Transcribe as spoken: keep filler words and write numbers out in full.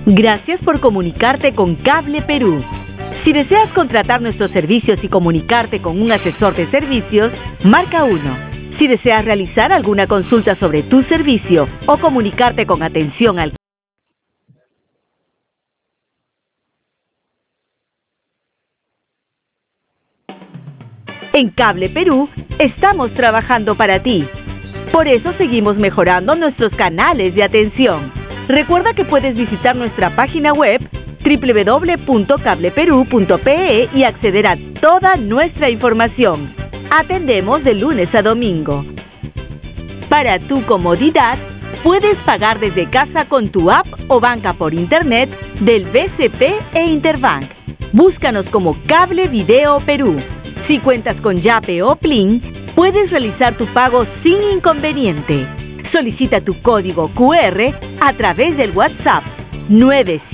Gracias por comunicarte con Cable Perú. Si deseas contratar nuestros servicios y comunicarte con un asesor de servicios, marca uno. Si deseas realizar alguna consulta sobre tu servicio o comunicarte con atención al En Cable Perú estamos trabajando para ti. Por eso seguimos mejorando nuestros canales de atención. Recuerda que puedes visitar nuestra página web doble u doble u doble u punto cable perú punto pe e y acceder a toda nuestra información. Atendemos de lunes a domingo. Para tu comodidad, puedes pagar desde casa con tu app o banca por internet del B C P e Interbank. Búscanos como Cable Video Perú. Si cuentas con Yape o Plin, puedes realizar tu pago sin inconveniente. Solicita tu código cu erre a través del WhatsApp nueve